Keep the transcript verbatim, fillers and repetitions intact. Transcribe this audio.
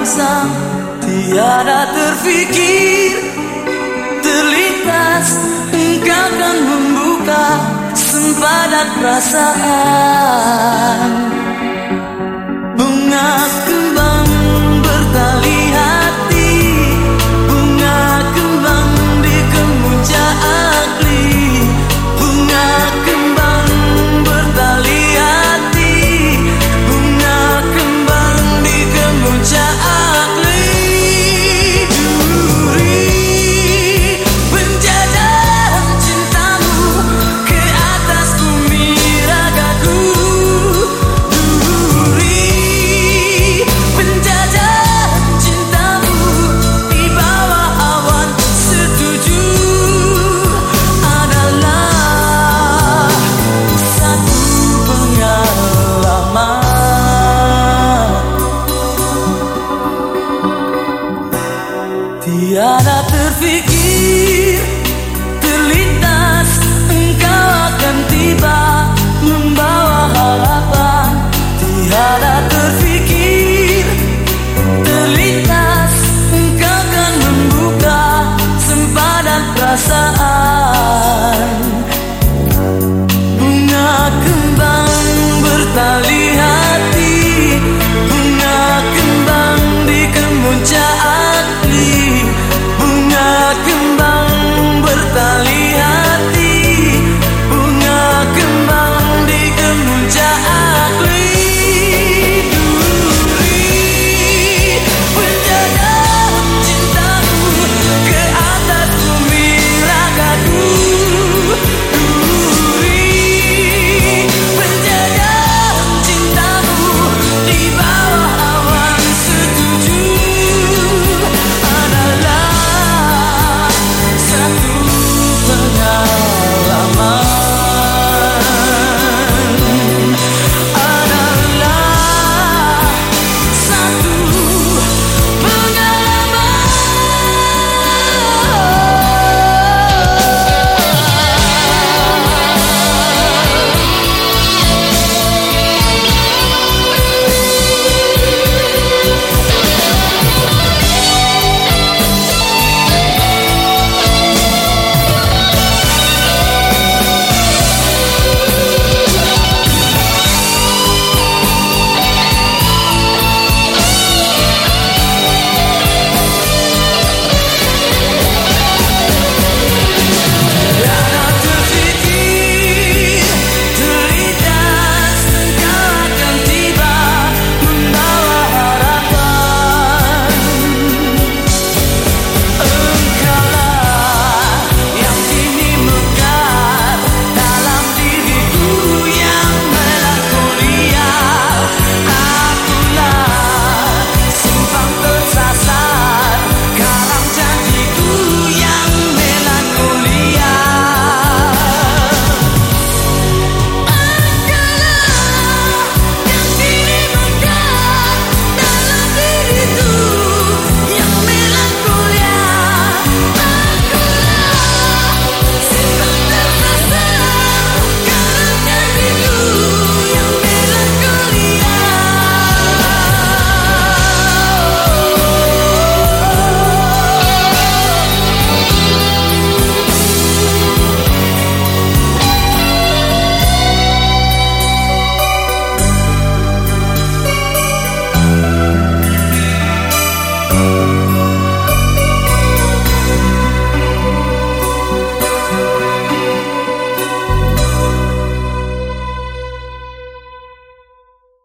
rasa, tiada terfikir terlintas engkau akan membuka sempadan perasaan. Bunga kembang bertali hati, bunga kembang di kemunca akli, bunga kembang bertali hati, bunga kembang di kemunca akli. Duri penjajah cintamu ke atas bumi ragaku. Duri penjajah cintamu di bawah awan setuju adalah satu pengalaman. Tiada terfikir terlintas engkau akan tiba membawa harapan. Tiada terfikir terlintas engkau akan membuka sempadan perasaan. Bunga kembang bertali hati, bunga kembang di kemunca akli, bunga kembang bertali hati, bunga kembang di kemunca akli. Duri penjajah cintamu ke atas bumi ragaku. Duri penjajah cintamu di bawah awan setuju adalah satu pengalaman. Adalah satu